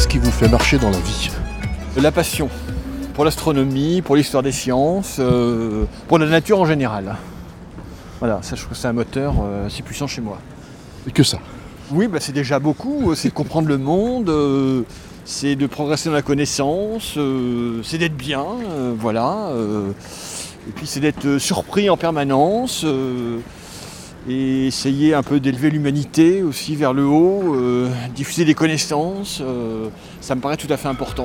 qui vous fait marcher dans la vie? La passion pour l'astronomie, pour l'histoire des sciences, pour la nature en général. Voilà, ça je trouve que c'est un moteur assez puissant chez moi. Et que ça? Oui, c'est déjà beaucoup, c'est de comprendre le monde, c'est de progresser dans la connaissance, c'est d'être bien, voilà. Et puis c'est d'être surpris en permanence, et essayer un peu d'élever l'humanité aussi vers le haut, diffuser des connaissances, ça me paraît tout à fait important.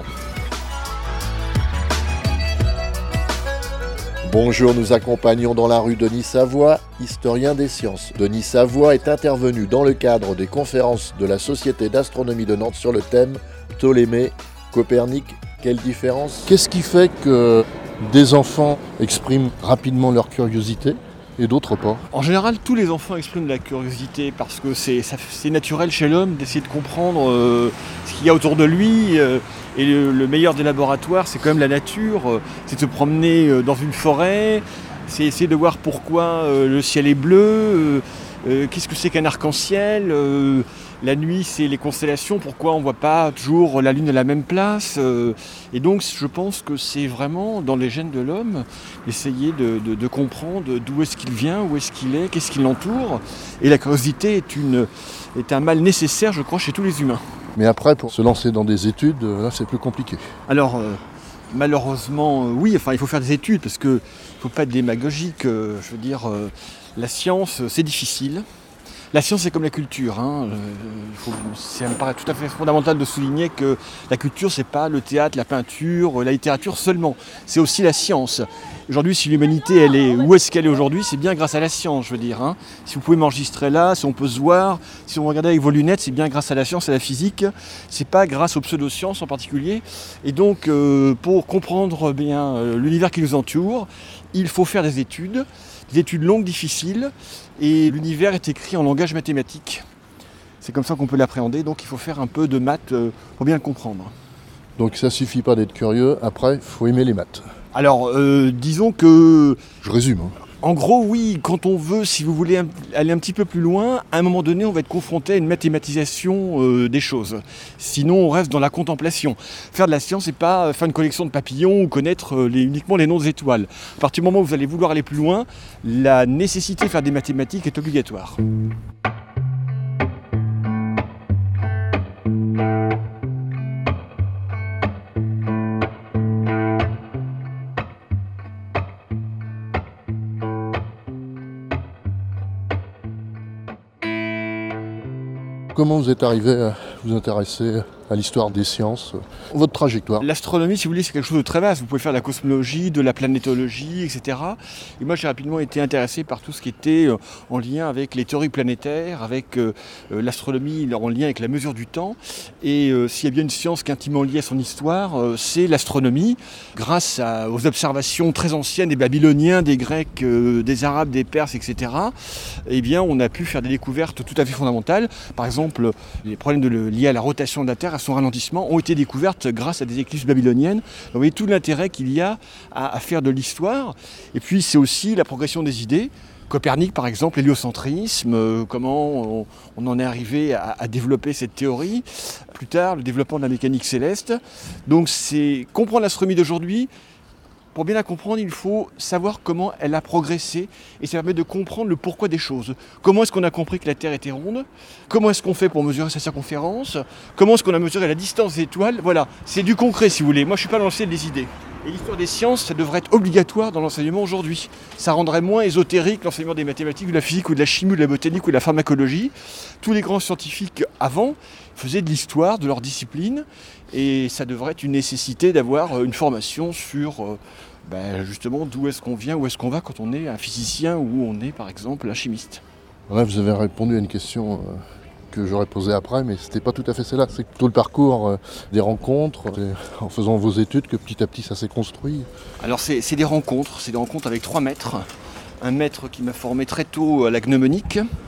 Bonjour, nous accompagnons dans la rue Denis Savoie, historien des sciences. Denis Savoie est intervenu dans le cadre des conférences de la Société d'astronomie de Nantes sur le thème Ptolémée, Copernic, quelle différence? Qu'est-ce qui fait que des enfants expriment rapidement leur curiosité et d'autres pas? En général, tous les enfants expriment de la curiosité parce que c'est naturel chez l'homme d'essayer de comprendre ce qu'il y a autour de lui. Et le meilleur des laboratoires, c'est quand même la nature. C'est de se promener dans une forêt, c'est essayer de voir pourquoi le ciel est bleu, qu'est-ce que c'est qu'un arc-en-ciel. La nuit, c'est les constellations, pourquoi on ne voit pas toujours la Lune à la même place. Et donc, je pense que c'est vraiment dans les gènes de l'homme, essayer de comprendre d'où est-ce qu'il vient, où est-ce qu'il est, qu'est-ce qui l'entoure. Et la curiosité est un mal nécessaire, je crois, chez tous les humains. Mais après, pour se lancer dans des études, là, c'est plus compliqué. Alors, malheureusement, oui, il faut faire des études, parce qu'il ne faut pas être démagogique. Je veux dire, la science, c'est difficile. La science, c'est comme la culture. Ça me paraît tout à fait fondamental de souligner que la culture, c'est pas le théâtre, la peinture, la littérature seulement. C'est aussi la science. Aujourd'hui, si l'humanité, elle est où est-ce qu'elle est aujourd'hui, c'est bien grâce à la science, je veux dire. Si vous pouvez m'enregistrer là, si on peut se voir, si on regarde avec vos lunettes, c'est bien grâce à la science et à la physique. C'est pas grâce aux pseudosciences en particulier. Et donc, pour comprendre bien l'univers qui nous entoure, il faut faire des études longues, difficiles, et l'univers est écrit en langage mathématique. C'est comme ça qu'on peut l'appréhender, donc il faut faire un peu de maths pour bien le comprendre. Donc ça suffit pas d'être curieux, après, il faut aimer les maths. Alors, disons que... Je résume. En gros, oui, quand on veut, si vous voulez aller un petit peu plus loin, à un moment donné, on va être confronté à une mathématisation des choses. Sinon, on reste dans la contemplation. Faire de la science, c'est pas faire une collection de papillons ou connaître uniquement les noms des étoiles. À partir du moment où vous allez vouloir aller plus loin, la nécessité de faire des mathématiques est obligatoire. Comment vous êtes arrivé à vous intéresser à l'histoire des sciences? Votre trajectoire? L'astronomie, si vous voulez, c'est quelque chose de très vaste. Vous pouvez faire de la cosmologie, de la planétologie, etc. Et moi, j'ai rapidement été intéressé par tout ce qui était en lien avec les théories planétaires, avec l'astronomie en lien avec la mesure du temps. Et s'il y a bien une science qui est intimement liée à son histoire, c'est l'astronomie. Grâce aux observations très anciennes des Babyloniens, des Grecs, des Arabes, des Perses, etc., eh bien, on a pu faire des découvertes tout à fait fondamentales. Par exemple, les problèmes liés à la rotation de la Terre, à son ralentissement, ont été découvertes grâce à des éclises babyloniennes. Donc, vous voyez tout l'intérêt qu'il y a à faire de l'histoire. Et puis c'est aussi la progression des idées. Copernic, par exemple, l'héliocentrisme, comment on en est arrivé à développer cette théorie. Plus tard, le développement de la mécanique céleste. Donc c'est comprendre l'astronomie d'aujourd'hui. Pour bien la comprendre, il faut savoir comment elle a progressé et ça permet de comprendre le pourquoi des choses. Comment est-ce qu'on a compris que la Terre était ronde? Comment est-ce qu'on fait pour mesurer sa circonférence? Comment est-ce qu'on a mesuré la distance des étoiles? Voilà, c'est du concret si vous voulez. Moi je ne suis pas lancé des idées. Et l'histoire des sciences, ça devrait être obligatoire dans l'enseignement aujourd'hui. Ça rendrait moins ésotérique l'enseignement des mathématiques, ou de la physique, ou de la chimie, ou de la botanique, ou de la pharmacologie. Tous les grands scientifiques avant faisaient de l'histoire de leur discipline et ça devrait être une nécessité d'avoir une formation sur justement d'où est-ce qu'on vient, où est-ce qu'on va quand on est un physicien ou on est par exemple un chimiste. Ouais, vous avez répondu à une question que j'aurais posée après, mais c'était pas tout à fait celle-là. C'est plutôt le parcours des rencontres, en faisant vos études que petit à petit ça s'est construit. Alors c'est des rencontres avec 3 maîtres. Un maître qui m'a formé très tôt à la gnomonique.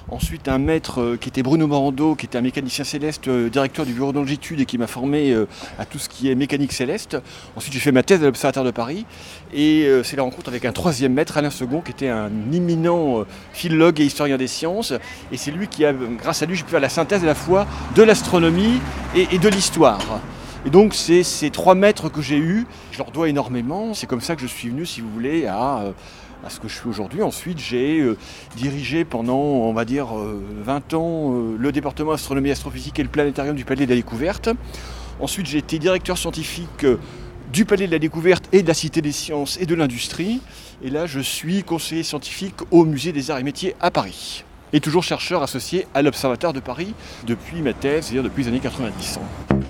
Ensuite, un maître qui était Bruno Morando, qui était un mécanicien céleste, directeur du bureau de longitude et qui m'a formé à tout ce qui est mécanique céleste. Ensuite, j'ai fait ma thèse à l'Observatoire de Paris. Et c'est la rencontre avec un troisième maître, Alain Second, qui était un imminent philologue et historien des sciences. Et c'est lui qui grâce à lui, j'ai pu faire la synthèse à la fois de l'astronomie et de l'histoire. Et donc c'est ces 3 maîtres que j'ai eus, je leur dois énormément. C'est comme ça que je suis venu, si vous voulez, à ce que je fais aujourd'hui. Ensuite, j'ai dirigé pendant, on va dire, 20 ans le département astronomie et astrophysique et le planétarium du Palais de la Découverte. Ensuite, j'ai été directeur scientifique du Palais de la Découverte et de la Cité des Sciences et de l'Industrie. Et là, je suis conseiller scientifique au Musée des Arts et Métiers à Paris. Et toujours chercheur associé à l'Observatoire de Paris depuis ma thèse, c'est-à-dire depuis les années 90.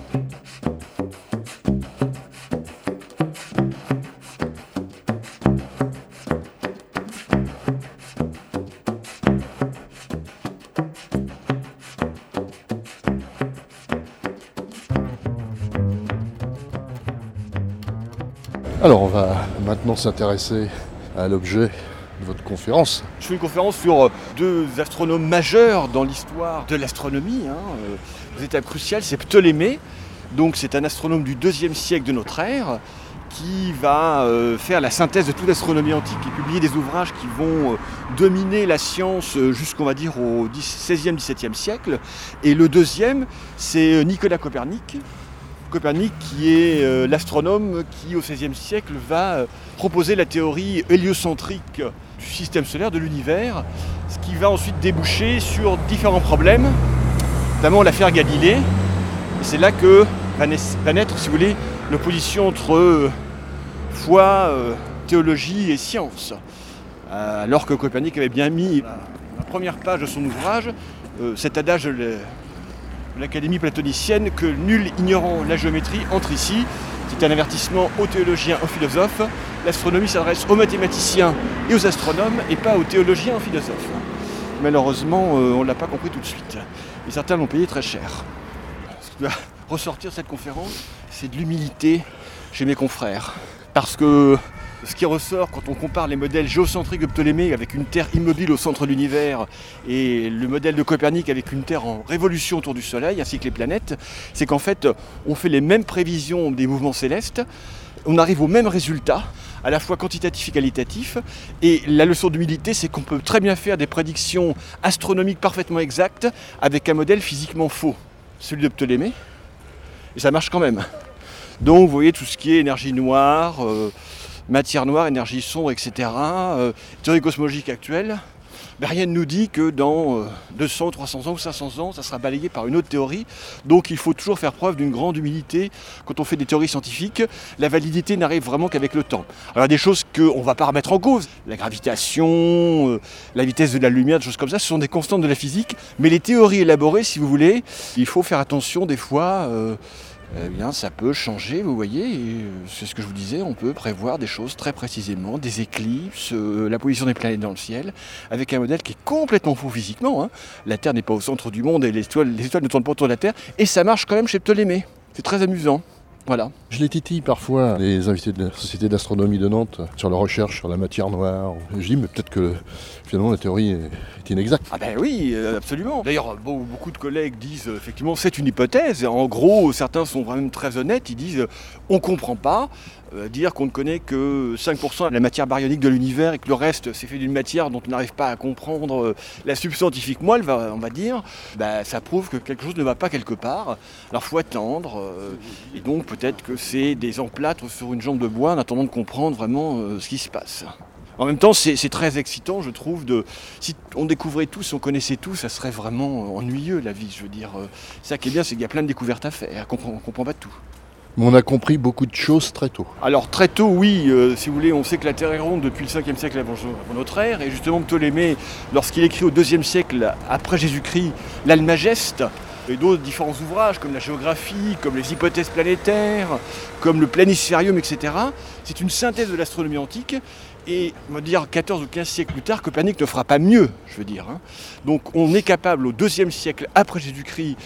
Alors on va maintenant s'intéresser à l'objet de votre conférence. Je fais une conférence sur 2 astronomes majeurs dans l'histoire de l'astronomie. Une étape cruciale, c'est Ptolémée. Donc c'est un astronome du 2e siècle de notre ère qui va faire la synthèse de toute l'astronomie antique et publier des ouvrages qui vont dominer la science jusqu'on va dire au 16e, 17e siècle. Et le deuxième, c'est Nicolas Copernic. Copernic qui est l'astronome qui au XVIe siècle va proposer la théorie héliocentrique du système solaire, de l'univers, ce qui va ensuite déboucher sur différents problèmes, notamment l'affaire Galilée. Et c'est là que va naître, si vous voulez, l'opposition entre foi, théologie et science. Alors que Copernic avait bien mis la première page de son ouvrage, cet adage de l'Académie platonicienne que nul ignorant la géométrie entre ici. C'est un avertissement aux théologiens, aux philosophes. L'astronomie s'adresse aux mathématiciens et aux astronomes et pas aux théologiens, aux philosophes. Malheureusement, on ne l'a pas compris tout de suite. Et certains l'ont payé très cher. Ce qui doit ressortir de cette conférence, c'est de l'humilité chez mes confrères. Parce que ce qui ressort quand on compare les modèles géocentriques de Ptolémée avec une Terre immobile au centre de l'univers et le modèle de Copernic avec une Terre en révolution autour du Soleil ainsi que les planètes, c'est qu'en fait on fait les mêmes prévisions des mouvements célestes, on arrive au même résultat, à la fois quantitatif et qualitatif, et la leçon d'humilité c'est qu'on peut très bien faire des prédictions astronomiques parfaitement exactes avec un modèle physiquement faux, celui de Ptolémée, et ça marche quand même. Donc vous voyez tout ce qui est énergie noire, matière noire, énergie sombre, etc., théorie cosmologique actuelle, rien ne nous dit que dans 200, 300 ans ou 500 ans, ça sera balayé par une autre théorie. Donc il faut toujours faire preuve d'une grande humilité quand on fait des théories scientifiques. La validité n'arrive vraiment qu'avec le temps. Alors il y a des choses qu'on ne va pas remettre en cause. La gravitation, la vitesse de la lumière, des choses comme ça, ce sont des constantes de la physique. Mais les théories élaborées, si vous voulez, il faut faire attention des fois. Eh bien, ça peut changer, vous voyez, et c'est ce que je vous disais, on peut prévoir des choses très précisément, des éclipses, la position des planètes dans le ciel, avec un modèle qui est complètement faux physiquement. La Terre n'est pas au centre du monde et les étoiles ne tournent pas autour de la Terre, et ça marche quand même chez Ptolémée. C'est très amusant. Voilà. Je les titille parfois, les invités de la Société d'astronomie de Nantes, sur leur recherche sur la matière noire. Je dis, mais peut-être que finalement la théorie est inexacte. Ah ben oui, absolument. D'ailleurs, beaucoup de collègues disent, effectivement, c'est une hypothèse. En gros, certains sont vraiment très honnêtes, ils disent, on ne comprend pas. Dire qu'on ne connaît que 5% de la matière baryonique de l'univers et que le reste c'est fait d'une matière dont on n'arrive pas à comprendre la substantifique moelle, on va dire, ça prouve que quelque chose ne va pas quelque part. Alors il faut attendre, et donc peut-être que c'est des emplâtres sur une jambe de bois en attendant de comprendre vraiment ce qui se passe. En même temps, c'est très excitant, je trouve, si on découvrait tout, si on connaissait tout, ça serait vraiment ennuyeux la vie, je veux dire. Ça qui est bien, c'est qu'il y a plein de découvertes à faire, on ne comprend pas tout. Mais on a compris beaucoup de choses très tôt. Alors très tôt, oui, si vous voulez, on sait que la Terre est ronde depuis le 5e siècle avant notre ère, et justement Ptolémée, lorsqu'il écrit au 2e siècle après Jésus-Christ, l'Almageste, et d'autres différents ouvrages comme la géographie, comme les hypothèses planétaires, comme le planisphérium, etc., c'est une synthèse de l'astronomie antique, et on va dire 14 ou 15 siècles plus tard, Copernic ne fera pas mieux, je veux dire. Donc on est capable au 2e siècle après Jésus-Christ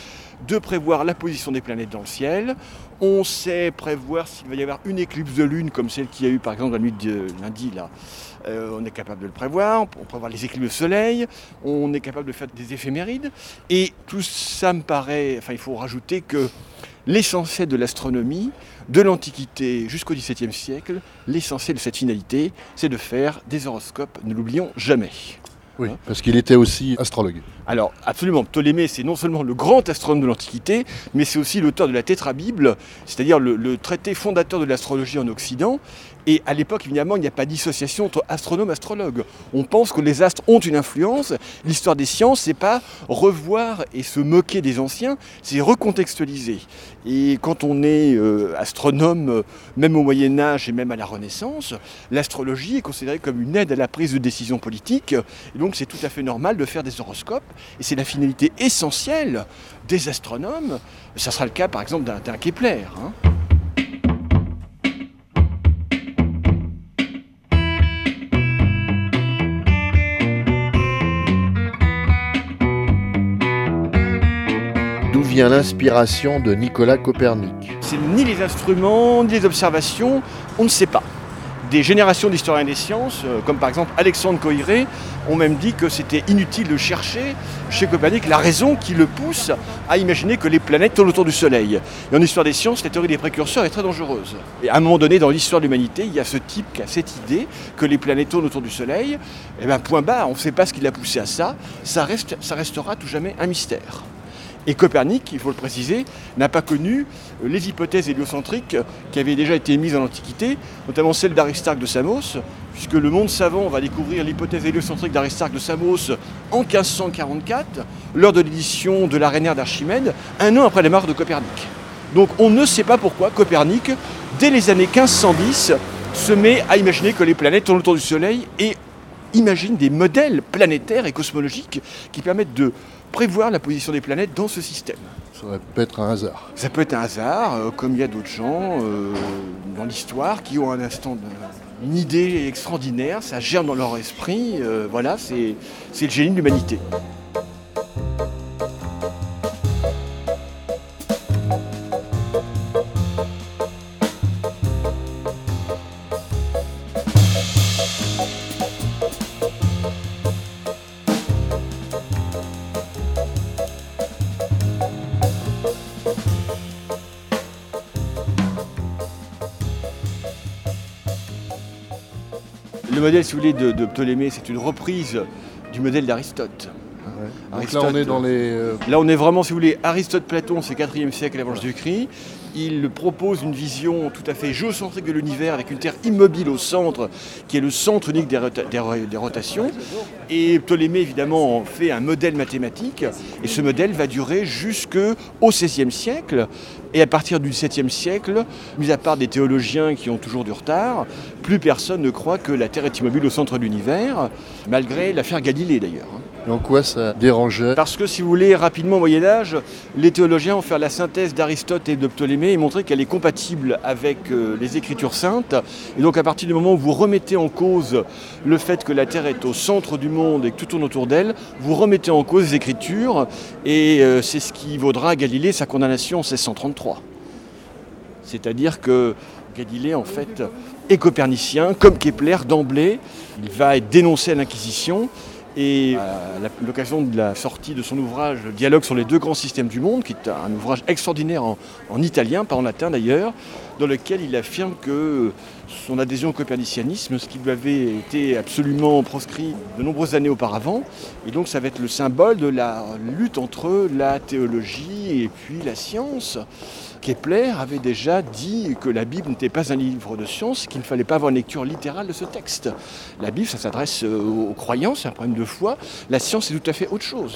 de prévoir la position des planètes dans le ciel. On sait prévoir s'il va y avoir une éclipse de lune comme celle qu'il y a eu par exemple la nuit de lundi là. On est capable de le prévoir, on peut prévoir les éclipses de soleil, on est capable de faire des éphémérides. Et tout ça me paraît, il faut rajouter que l'essentiel de l'astronomie, de l'Antiquité jusqu'au XVIIe siècle, l'essentiel de cette finalité, c'est de faire des horoscopes, ne l'oublions jamais. Oui, parce qu'il était aussi astrologue. Alors, absolument, Ptolémée, c'est non seulement le grand astronome de l'Antiquité, mais c'est aussi l'auteur de la Tétrabible, c'est-à-dire le traité fondateur de l'astrologie en Occident. Et à l'époque, évidemment, il n'y a pas dissociation entre astronome et astrologue. On pense que les astres ont une influence. L'histoire des sciences, c'est pas revoir et se moquer des anciens, c'est recontextualiser. Et quand on est astronome, même au Moyen-Âge et même à la Renaissance, l'astrologie est considérée comme une aide à la prise de décision politique. Et donc, c'est tout à fait normal de faire des horoscopes. Et c'est la finalité essentielle des astronomes. Ça sera le cas, par exemple, d'un Kepler. D'où vient l'inspiration de Nicolas Copernic? C'est ni les instruments, ni les observations, on ne sait pas. Des générations d'historiens des sciences, comme par exemple Alexandre Coiré, ont même dit que c'était inutile de chercher chez Copernic la raison qui le pousse à imaginer que les planètes tournent autour du Soleil. Et en histoire des sciences, la théorie des précurseurs est très dangereuse. Et à un moment donné, dans l'histoire de l'humanité, il y a ce type qui a cette idée que les planètes tournent autour du Soleil. Et bien, point barre, on ne sait pas ce qui l'a poussé à ça. Ça restera tout jamais un mystère. Et Copernic, il faut le préciser, n'a pas connu les hypothèses héliocentriques qui avaient déjà été émises en Antiquité, notamment celle d'Aristarque de Samos, puisque le monde savant va découvrir l'hypothèse héliocentrique d'Aristarque de Samos en 1544, lors de l'édition de l'Arénaire d'Archimède, un an après la mort de Copernic. Donc on ne sait pas pourquoi Copernic, dès les années 1510, se met à imaginer que les planètes tournent autour du Soleil et imagine des modèles planétaires et cosmologiques qui permettent de prévoir la position des planètes dans ce système. Ça peut être un hasard. Ça peut être un hasard, comme il y a d'autres gens dans l'histoire qui ont un instant une idée extraordinaire, ça germe dans leur esprit, voilà, c'est le génie de l'humanité. Le modèle, si vous voulez, de Ptolémée, c'est une reprise du modèle d'Aristote. Ouais. Donc là, on est dans les... Là, on est vraiment, si vous voulez, Aristote-Platon, c'est 4e siècle avant Jésus-Christ. Il propose une vision tout à fait géocentrique de l'univers avec une Terre immobile au centre, qui est le centre unique des rotations. Et Ptolémée, évidemment, en fait un modèle mathématique. Et ce modèle va durer jusqu'au XVIe siècle. Et à partir du XVIIe siècle, mis à part des théologiens qui ont toujours du retard, plus personne ne croit que la Terre est immobile au centre de l'univers, malgré l'affaire Galilée d'ailleurs. Et en quoi ça dérangeait? Parce que si vous voulez, rapidement au Moyen-Âge, les théologiens ont fait la synthèse d'Aristote et de Ptolémée et montré qu'elle est compatible avec les Écritures saintes. Et donc à partir du moment où vous remettez en cause le fait que la Terre est au centre du monde et que tout tourne autour d'elle, vous remettez en cause les Écritures et c'est ce qui vaudra à Galilée sa condamnation en 1633. C'est-à-dire que Galilée, en fait, est copernicien, comme Kepler d'emblée. Il va être dénoncé à l'Inquisition. Et à l'occasion de la sortie de son ouvrage « Dialogue sur les deux grands systèmes du monde », qui est un ouvrage extraordinaire en italien, pas en latin d'ailleurs, dans lequel il affirme que son adhésion au copernicianisme, ce qui lui avait été absolument proscrit de nombreuses années auparavant, et donc ça va être le symbole de la lutte entre la théologie et puis la science. Kepler avait déjà dit que la Bible n'était pas un livre de science, qu'il ne fallait pas avoir une lecture littérale de ce texte. La Bible, ça s'adresse aux croyants, c'est un problème de foi. La science, c'est tout à fait autre chose.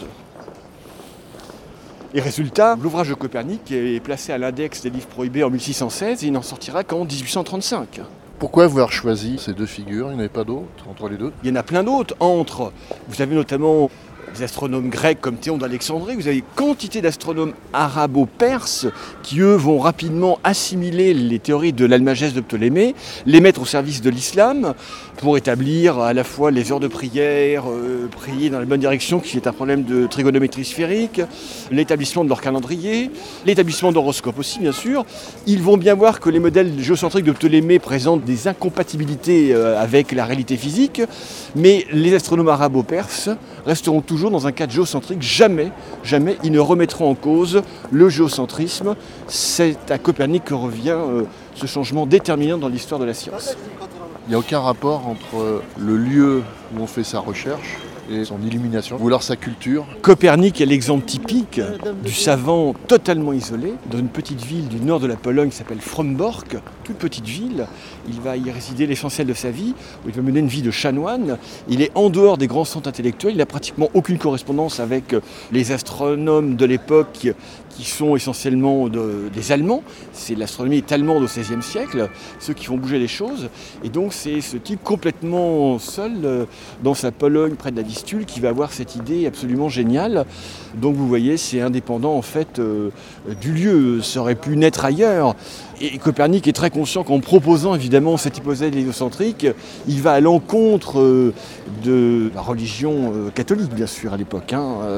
Et résultat, l'ouvrage de Copernic est placé à l'index des livres prohibés en 1616 et il n'en sortira qu'en 1835. Pourquoi avoir choisi ces deux figures? Il n'y en avait pas d'autres entre les deux? Il y en a plein d'autres. Vous avez notamment des astronomes grecs comme Théon d'Alexandrie, vous avez quantité d'astronomes arabo-perses qui, eux, vont rapidement assimiler les théories de l'Almagès de Ptolémée, les mettre au service de l'islam pour établir à la fois les heures de prière, prier dans la bonne direction, qui est un problème de trigonométrie sphérique, l'établissement de leur calendrier, l'établissement d'horoscopes aussi, bien sûr. Ils vont bien voir que les modèles géocentriques de Ptolémée présentent des incompatibilités avec la réalité physique, mais les astronomes arabo-perses resteront toujours dans un cadre géocentrique. Jamais ils ne remettront en cause le géocentrisme. C'est à Copernic que revient ce changement déterminant dans l'histoire de la science. Il n'y a aucun rapport entre le lieu où on fait sa recherche et son illumination, ou alors sa culture. Copernic est l'exemple typique du savant totalement isolé dans une petite ville du nord de la Pologne qui s'appelle Frombork, toute petite ville. Il va y résider l'essentiel de sa vie, où il va mener une vie de chanoine. Il est en dehors des grands centres intellectuels, il n'a pratiquement aucune correspondance avec les astronomes de l'époque qui sont essentiellement des Allemands. L'astronomie est allemande au XVIe siècle, ceux qui font bouger les choses. Et donc c'est ce type complètement seul dans sa Pologne près de la Vistule qui va avoir cette idée absolument géniale. Donc vous voyez, c'est indépendant en fait du lieu, ça aurait pu naître ailleurs. Et Copernic est très conscient qu'en proposant évidemment cette hypothèse héliocentrique, il va à l'encontre de la religion catholique bien sûr à l'époque.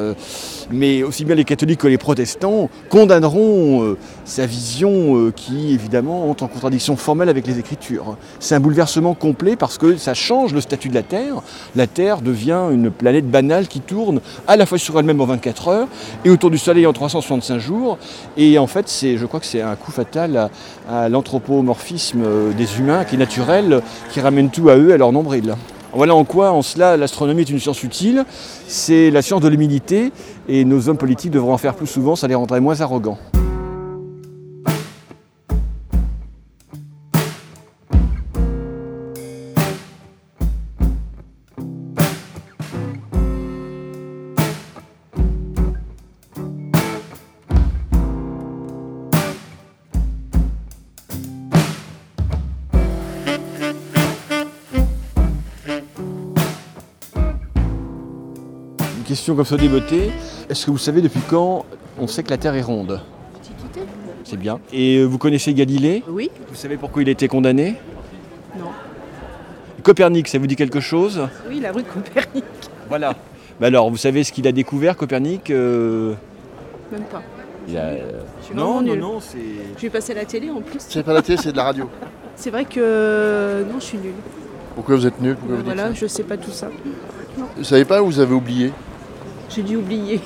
Mais aussi bien les catholiques que les protestants condamneront sa vision qui évidemment entre en contradiction formelle avec les Écritures. C'est un bouleversement complet parce que ça change le statut de la Terre. La Terre devient une planète banale qui tourne à la fois sur elle-même en 24 heures et autour du Soleil en 365 jours. Et en fait, je crois que c'est un coup fatal à l'anthropomorphisme des humains qui est naturel, qui ramène tout à eux, à leur nombril. Voilà en quoi, en cela, l'astronomie est une science utile. C'est la science de l'humilité et nos hommes politiques devraient en faire plus souvent, ça les rendrait moins arrogants. Question comme ça déboutée. Est-ce que vous savez depuis quand on sait que la Terre est ronde ? Antiquité ? C'est bien. Et vous connaissez Galilée ? Oui. Vous savez pourquoi il a été condamné ? Non. Copernic, ça vous dit quelque chose ? Oui, la rue Copernic. Voilà. Bah alors, vous savez ce qu'il a découvert, Copernic Même pas. Il a... Je suis vraiment nulle. Non, c'est... Je vais passer à la télé en plus. C'est pas la télé, c'est de la radio. C'est vrai que non, je suis nulle. Pourquoi vous êtes nul ? Pourquoi vous dites Voilà, ça ? je sais pas tout ça. Vous savez pas où vous avez oublié ? J'ai dû oublier.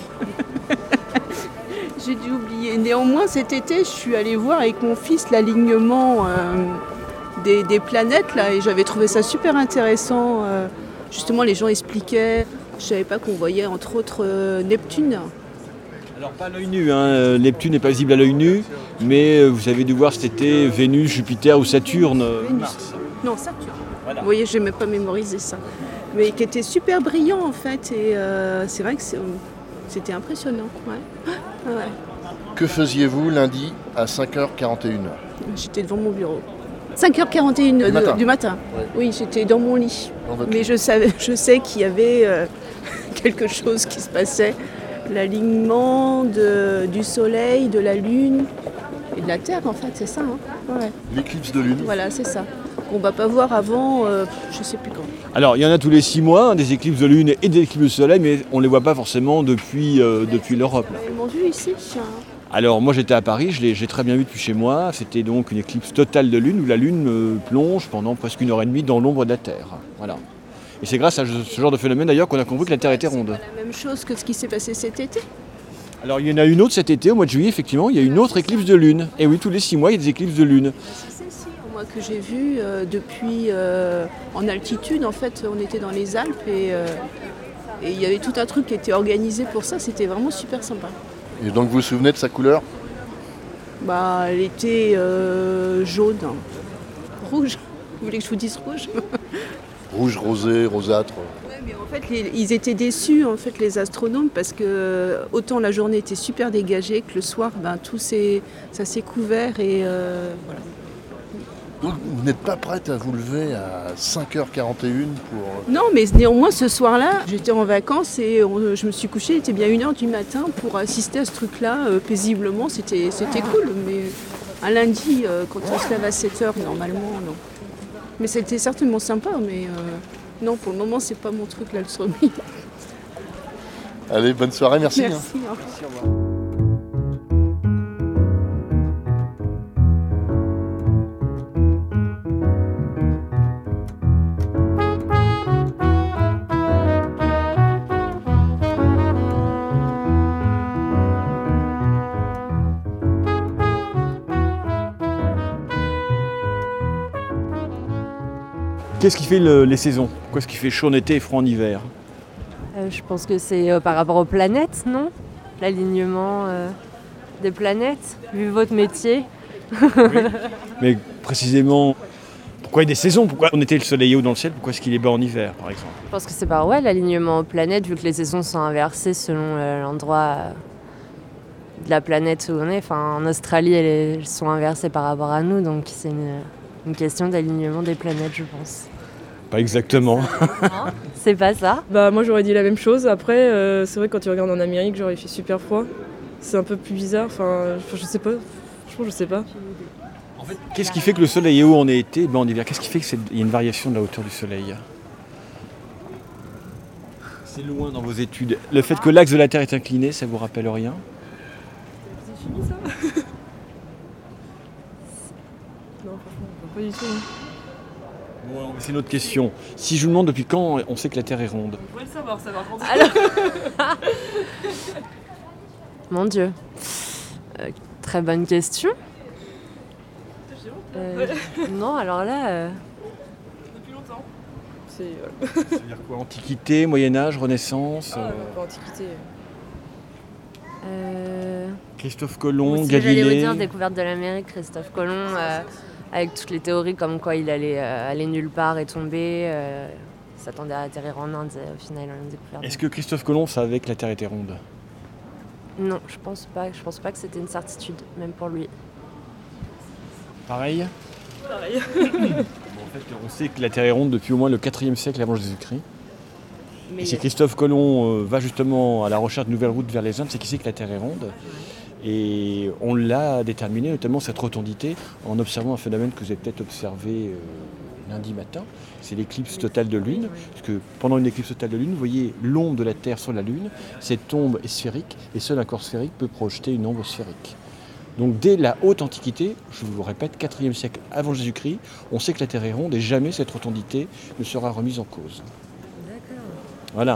J'ai dû oublier. Néanmoins, cet été, je suis allée voir avec mon fils l'alignement des planètes là, et j'avais trouvé ça super intéressant. Justement, les gens expliquaient. Je savais pas qu'on voyait entre autres Neptune. Alors pas à l'œil nu, Neptune n'est pas visible à l'œil nu, mais vous avez dû voir cet été Vénus, Jupiter ou Saturne, Mars. Non, Saturne. Voilà. Vous voyez, je n'ai même pas mémorisé ça. Mais qui était super brillant en fait, et c'est vrai que c'était impressionnant. Ouais. Que faisiez-vous lundi à 5h41 ? J'étais devant mon bureau. 5h41 du matin. Ouais. Oui, j'étais dans mon lit. Dans votre Mais lit. je sais qu'il y avait quelque chose qui se passait. L'alignement du soleil, de la lune et de la terre en fait, c'est ça. Ouais. L'éclipse de lune. Voilà, c'est ça. On ne va pas voir avant, je ne sais plus quand. Alors il y en a tous les 6 mois, des éclipses de lune et des éclipses de soleil, mais on ne les voit pas forcément depuis l'Europe. Là. Ils m'ont vu ici. Alors moi j'étais à Paris, j'ai très bien vu depuis chez moi, c'était donc une éclipse totale de lune où la lune plonge pendant presque 1h30 dans l'ombre de la Terre. Voilà. Et c'est grâce à ce genre de phénomène d'ailleurs qu'on a compris que la Terre était ronde. C'est pas la même chose que ce qui s'est passé cet été. Alors il y en a une autre cet été, au mois de juillet, effectivement, il y a une autre éclipse de lune. Et oui, tous les 6 mois, il y a des éclipses de lune. C'est celle-ci, moi, que j'ai vue depuis en altitude. En fait, on était dans les Alpes et il y avait tout un truc qui était organisé pour ça. C'était vraiment super sympa. Et donc vous vous souvenez de sa couleur ? Bah, elle était jaune. Rouge. Vous voulez que je vous dise rouge ? Rouge, rosé, rosâtre. Ouais, mais en fait, ils étaient déçus, en fait, les astronomes, parce que autant la journée était super dégagée que le soir, ça s'est couvert et voilà. Donc vous n'êtes pas prête à vous lever à 5h41 pour... Non, mais néanmoins, ce soir-là, j'étais en vacances et je me suis couchée, il était bien 1h du matin pour assister à ce truc-là paisiblement. C'était cool, mais un lundi, quand on se lève à 7h, normalement, non. Mais c'était certainement sympa, mais non, pour le moment, c'est pas mon truc, l'astronomie. Allez, bonne soirée, merci. Merci. Merci, au revoir. Qu'est-ce qui fait les saisons? Pourquoi est-ce qu'il fait chaud en été et froid en hiver? Je pense que c'est par rapport aux planètes, non? L'alignement des planètes, vu votre métier. Oui. Mais précisément, pourquoi il y a des saisons? Pourquoi en été le soleil est haut dans le ciel? Pourquoi est-ce qu'il est bas en hiver, par exemple? Je pense que c'est par l'alignement aux planètes, vu que les saisons sont inversées selon l'endroit de la planète où on est. Enfin, en Australie, elles sont inversées par rapport à nous, donc c'est une question d'alignement des planètes, je pense. Pas exactement. Non, c'est pas ça. Bah moi j'aurais dit la même chose. Après c'est vrai que quand tu regardes en Amérique, genre il fait super froid. C'est un peu plus bizarre. Enfin je sais pas. Franchement je sais pas. En fait, qu'est-ce qui fait que le soleil est haut en été et bas en hiver? Qu'est-ce qui fait qu'il y a une variation de la hauteur du soleil? C'est loin dans vos études. Le fait que l'axe de la Terre est incliné, ça vous rappelle rien? C'est fini ça? Non franchement pas du tout. Bon, c'est une autre question. Si je vous demande depuis quand on sait que la Terre est ronde? On pourrait le savoir ça par contre. Alors... Mon Dieu. Très bonne question. Non, alors là... Depuis longtemps. C'est C'est-à-dire quoi? Antiquité, Moyen-Âge, Renaissance Antiquité. Christophe Colomb, J'allais vous Galilée. dire découverte de l'Amérique, Christophe Colomb, avec toutes les théories comme quoi il allait aller nulle part et tomber. Il s'attendait à atterrir en Inde, au final, on a découvert. Est-ce que Christophe Colomb savait que la Terre était ronde? Non, je pense pas. Je pense pas que c'était une certitude, même pour lui. Pareil? Pareil. Bon, en fait, on sait que la Terre est ronde depuis au moins le 4e siècle avant Jésus-Christ. Mais Et si Christophe Colomb va justement à la recherche de nouvelles routes vers les Indes, c'est qu'il sait que la Terre est ronde. Et on l'a déterminé, notamment cette rotondité, en observant un phénomène que vous avez peut-être observé lundi matin. C'est l'éclipse totale de Lune. Parce que pendant une éclipse totale de Lune, vous voyez l'ombre de la Terre sur la Lune. Cette ombre est sphérique et seul un corps sphérique peut projeter une ombre sphérique. Donc dès la haute antiquité, je vous le répète, 4e siècle avant Jésus-Christ, on sait que la Terre est ronde et jamais cette rotondité ne sera remise en cause. D'accord. Voilà.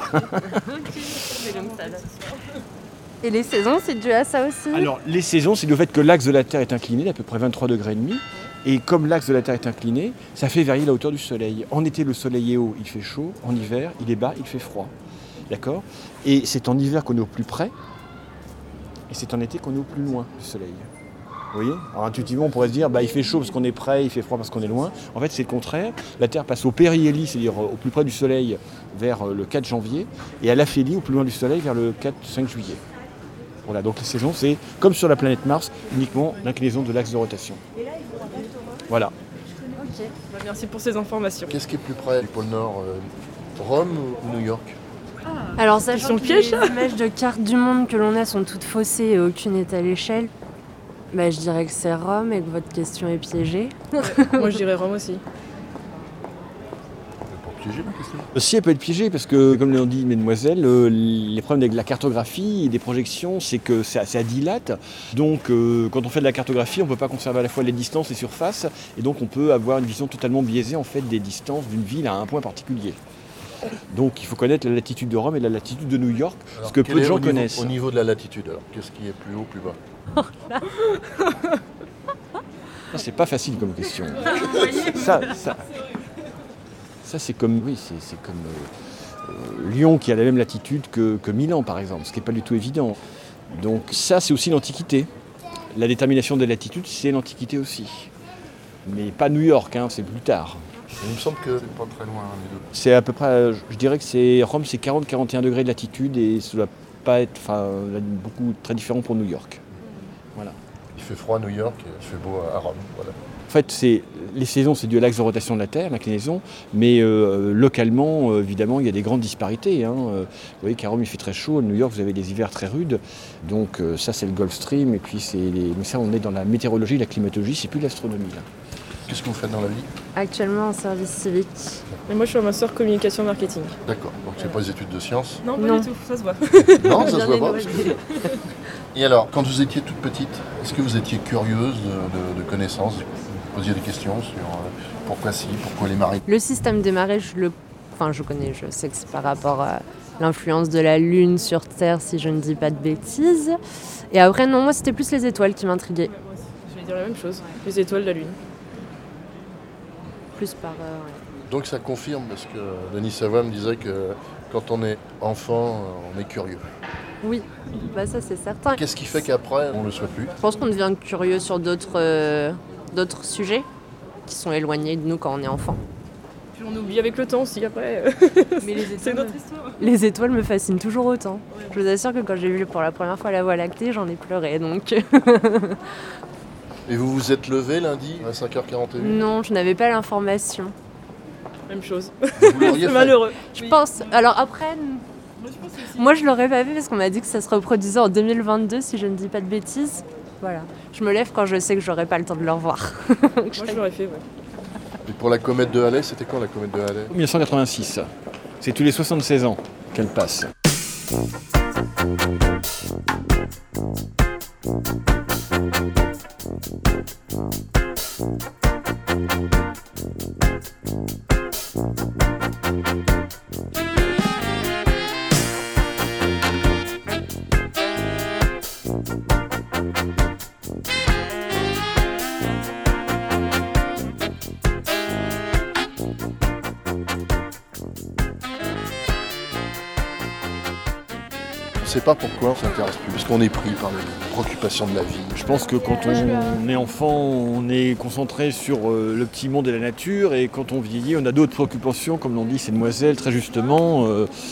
Et les saisons, c'est dû à ça aussi? Alors, les saisons, c'est le fait que l'axe de la Terre est incliné d'à peu près 23,5 degrés. Et comme l'axe de la Terre est incliné, ça fait varier la hauteur du soleil. En été, le soleil est haut, il fait chaud. En hiver, il est bas, il fait froid. D'accord? Et c'est en hiver qu'on est au plus près. Et c'est en été qu'on est au plus loin du soleil. Vous voyez? Alors intuitivement, on pourrait se dire, il fait chaud parce qu'on est près, il fait froid parce qu'on est loin. En fait, c'est le contraire. La Terre passe au périhélie, c'est-à-dire au plus près du soleil, vers le 4 janvier. Et à l'aphélie, au plus loin du soleil, vers le 4-5 juillet. Voilà, donc les saisons, c'est comme sur la planète Mars, uniquement l'inclinaison de l'axe de rotation. Voilà. Ok. Bah, merci pour ces informations. Qu'est-ce qui est plus près du pôle Nord, Rome ou New York? Alors, sachant Question que piège, les images de carte du monde que l'on a sont toutes faussées et aucune n'est à l'échelle, je dirais que c'est Rome et que votre question est piégée. Moi je dirais Rome aussi. Pour piéger ma question. Si, elle peut être piégée parce que, comme l'ont dit mesdemoiselles, les problèmes avec la cartographie et des projections, c'est que ça dilate. Donc, quand on fait de la cartographie, on ne peut pas conserver à la fois les distances et les surfaces. Et donc, on peut avoir une vision totalement biaisée en fait, des distances d'une ville à un point particulier. Donc, il faut connaître la latitude de Rome et la latitude de New York, Alors, ce que quel peu de est gens au niveau- connaissent. Au niveau de la latitude, alors, qu'est-ce qui est plus haut, plus bas? Ça, c'est pas facile comme question. Ça c'est comme, oui, c'est comme Lyon qui a la même latitude que Milan, par exemple, ce qui n'est pas du tout évident. Donc ça, c'est aussi l'Antiquité. La détermination de la latitude, c'est l'Antiquité aussi. Mais pas New York, c'est plus tard. Il me semble que c'est pas très loin, les deux. C'est à peu près, je dirais que Rome, c'est 40-41 degrés de latitude et ça doit pas être beaucoup très différent pour New York. Voilà. Il fait froid à New York et il fait beau à Rome, voilà. fait, les saisons, c'est dû à l'axe de rotation de la Terre, l'inclinaison, mais localement, évidemment, il y a des grandes disparités. Vous voyez qu'à Rome, il fait très chaud, à New York, vous avez des hivers très rudes. Donc ça, c'est le Gulf Stream, et puis mais ça, on est dans la météorologie, la climatologie, c'est plus l'astronomie, là. Qu'est-ce que vous faites dans la vie? Actuellement en service civique. Et moi, je suis en master communication marketing. D'accord, donc c'est pas des études de sciences? Non, Non. du tout, ça se voit. Non, ça se voit pas. Bien Et alors, quand vous étiez toute petite, est-ce que vous étiez curieuse de connaissances? Vous posiez des questions sur pourquoi si, pourquoi les marées? Le système des marées, je connais, je sais que c'est par rapport à l'influence de la Lune sur Terre, si je ne dis pas de bêtises. Et après, non, moi, c'était plus les étoiles qui m'intriguaient. Je vais dire la même chose, les étoiles, la Lune. Plus par... ouais. Donc ça confirme, parce que Denis Savoie me disait que quand on est enfant, on est curieux. Oui, bah ça c'est certain. Qu'est-ce qui fait qu'après, on ne le soit plus? Je pense qu'on devient curieux sur d'autres sujets qui sont éloignés de nous quand on est enfant. Puis on oublie avec le temps aussi après. Mais C'est notre histoire. Les étoiles me fascinent toujours autant. Je vous assure que quand j'ai vu pour la première fois la Voie lactée, j'en ai pleuré. Donc Et vous vous êtes levé lundi à 5h41? non, je n'avais pas l'information. Même chose. Vous l'auriez C'est fait? malheureux. Je pense. Alors après, moi je l'aurais pas fait parce qu'on m'a dit que ça se reproduisait en 2022 si je ne dis pas de bêtises. Voilà. Je me lève quand je sais que j'aurai pas le temps de le revoir. Moi, je l'aurais fait, ouais. Et pour la comète de Halley, c'était quand la comète de Halley? 1986, c'est tous les 76 ans qu'elle passe. On ne sait pas pourquoi on s'intéresse plus, parce qu'on est pris par les préoccupations de la vie. Je pense que quand on est enfant, on est concentré sur le petit monde et la nature, et quand on vieillit, on a d'autres préoccupations, comme l'ont dit ces demoiselles très justement.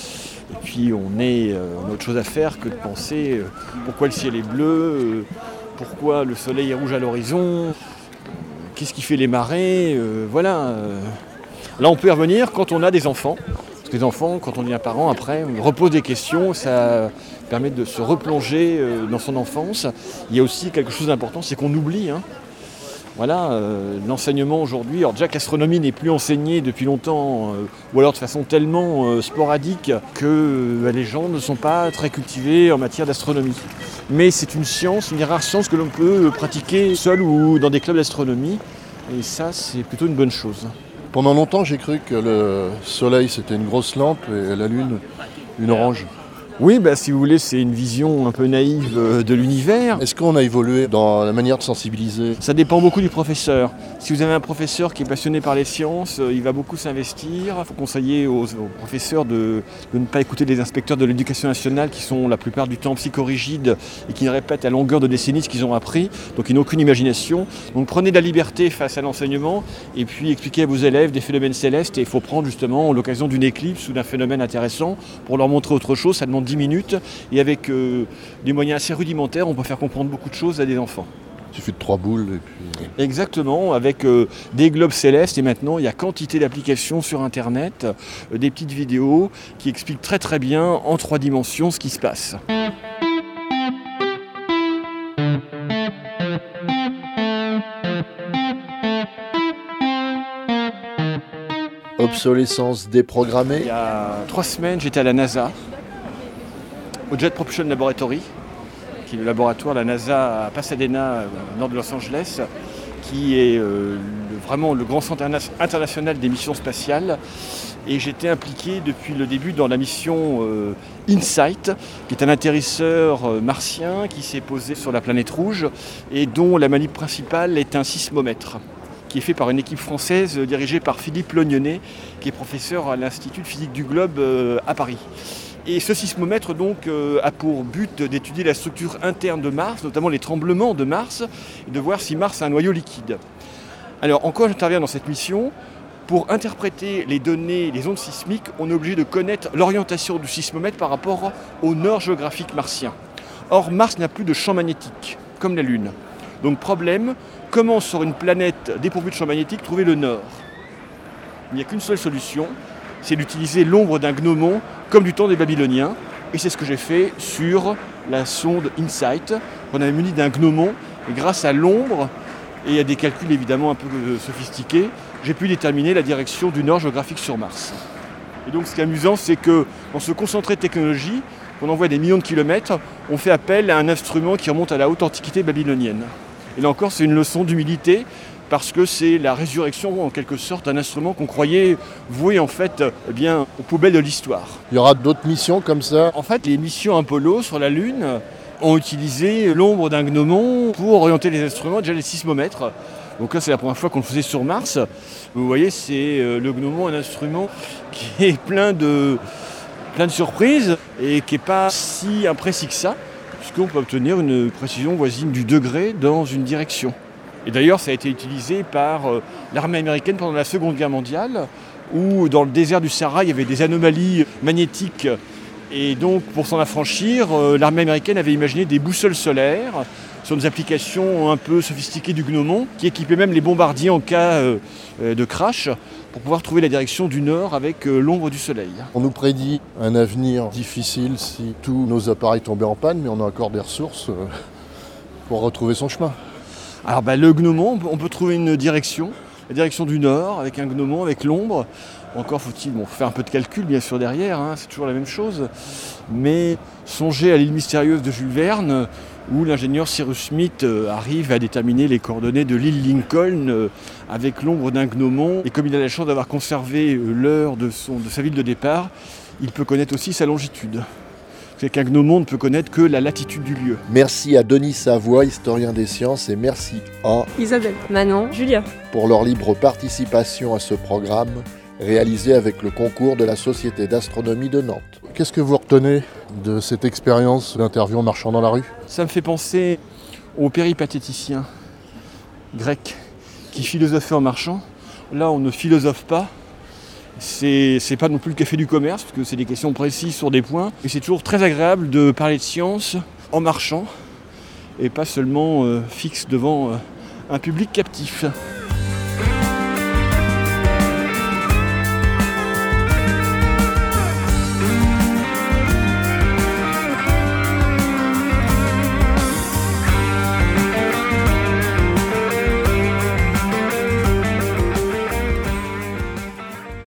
Et puis on a autre chose à faire que de penser pourquoi le ciel est bleu, pourquoi le soleil est rouge à l'horizon, qu'est-ce qui fait les marées, voilà. Là on peut y revenir quand on a des enfants. Parce que les enfants, quand on devient parent, après, on repose des questions, ça permet de se replonger dans son enfance. Il y a aussi quelque chose d'important, c'est qu'on oublie. Voilà, l'enseignement aujourd'hui, alors déjà que l'astronomie n'est plus enseignée depuis longtemps, ou alors de façon tellement sporadique que les gens ne sont pas très cultivés en matière d'astronomie. Mais c'est une science, une des rares sciences que l'on peut pratiquer seul ou dans des clubs d'astronomie. Et ça, c'est plutôt une bonne chose. Pendant longtemps, j'ai cru que le soleil, c'était une grosse lampe et la lune, une orange. Oui, si vous voulez, c'est une vision un peu naïve de l'univers. Est-ce qu'on a évolué dans la manière de sensibiliser? Ça dépend beaucoup du professeur. Si vous avez un professeur qui est passionné par les sciences, il va beaucoup s'investir. Il faut conseiller aux professeurs de ne pas écouter les inspecteurs de l'éducation nationale qui sont la plupart du temps psychorigides et qui répètent à longueur de décennies ce qu'ils ont appris, donc ils n'ont aucune imagination. Donc prenez de la liberté face à l'enseignement et puis expliquez à vos élèves des phénomènes célestes, et il faut prendre justement l'occasion d'une éclipse ou d'un phénomène intéressant pour leur montrer autre chose. Ça demande 10 minutes et avec des moyens assez rudimentaires, on peut faire comprendre beaucoup de choses à des enfants. Il suffit de 3 boules et puis... Exactement, avec des globes célestes, et maintenant il y a quantité d'applications sur internet, des petites vidéos qui expliquent très très bien en 3 dimensions ce qui se passe. Obsolescence déprogrammée. Il y a 3 semaines, j'étais à la NASA, au Jet Propulsion Laboratory, qui est le laboratoire de la NASA à Pasadena, au nord de Los Angeles, qui est vraiment le grand centre international des missions spatiales. Et j'étais impliqué depuis le début dans la mission InSight, qui est un atterrisseur martien qui s'est posé sur la planète rouge et dont la manip principale est un sismomètre, qui est fait par une équipe française dirigée par Philippe Lognonnet, qui est professeur à l'Institut de physique du globe à Paris. Et ce sismomètre donc a pour but d'étudier la structure interne de Mars, notamment les tremblements de Mars, et de voir si Mars a un noyau liquide. Alors en quoi j'interviens dans cette mission? Pour interpréter les données, les ondes sismiques, on est obligé de connaître l'orientation du sismomètre par rapport au nord géographique martien. Or Mars n'a plus de champ magnétique, comme la Lune. Donc problème, comment sur une planète dépourvue de champ magnétique trouver le nord ? Il n'y a qu'une seule solution, c'est d'utiliser l'ombre d'un gnomon comme du temps des Babyloniens. Et c'est ce que j'ai fait sur la sonde InSight. On avait muni d'un gnomon et grâce à l'ombre et à des calculs évidemment un peu sophistiqués, j'ai pu déterminer la direction du nord géographique sur Mars. Et donc ce qui est amusant, c'est que dans ce concentré de technologie, on envoie des millions de kilomètres, on fait appel à un instrument qui remonte à la haute antiquité babylonienne. Et là encore, c'est une leçon d'humilité, parce que c'est la résurrection, en quelque sorte, d'un instrument qu'on croyait voué, en fait, aux poubelles de l'histoire. Il y aura d'autres missions comme ça? En fait, les missions Apollo sur la Lune ont utilisé l'ombre d'un gnomon pour orienter les instruments, déjà les sismomètres. Donc là, c'est la première fois qu'on le faisait sur Mars. Vous voyez, c'est le gnomon, un instrument qui est plein de surprises et qui n'est pas si imprécis que ça, puisqu'on peut obtenir une précision voisine du degré dans une direction. Et d'ailleurs, ça a été utilisé par l'armée américaine pendant la Seconde Guerre mondiale, où dans le désert du Sahara, il y avait des anomalies magnétiques. Et donc, pour s'en affranchir, l'armée américaine avait imaginé des boussoles solaires sur des applications un peu sophistiquées du gnomon, qui équipaient même les bombardiers en cas de crash, pour pouvoir trouver la direction du nord avec l'ombre du soleil. On nous prédit un avenir difficile si tous nos appareils tombaient en panne, mais on a encore des ressources pour retrouver son chemin. Alors le gnomon, on peut trouver une direction, la direction du nord, avec un gnomon, avec l'ombre. Encore faut-il faire un peu de calcul bien sûr derrière, c'est toujours la même chose. Mais songez à l'île mystérieuse de Jules Verne, où l'ingénieur Cyrus Smith arrive à déterminer les coordonnées de l'île Lincoln avec l'ombre d'un gnomon. Et comme il a la chance d'avoir conservé l'heure de sa ville de départ, il peut connaître aussi sa longitude. C'est qu'un gnomon ne peut connaître que la latitude du lieu. Merci à Denis Savoie, historien des sciences, et merci à Isabelle, Manon, Julia, pour leur libre participation à ce programme réalisé avec le concours de la Société d'astronomie de Nantes. Qu'est-ce que vous retenez de cette expérience d'interview en marchant dans la rue? Ça me fait penser aux péripatéticiens grecs qui philosophaient en marchant. Là, on ne philosophe pas. C'est pas non plus le café du commerce, parce que c'est des questions précises sur des points. Et c'est toujours très agréable de parler de science en marchant, et pas seulement fixe devant un public captif.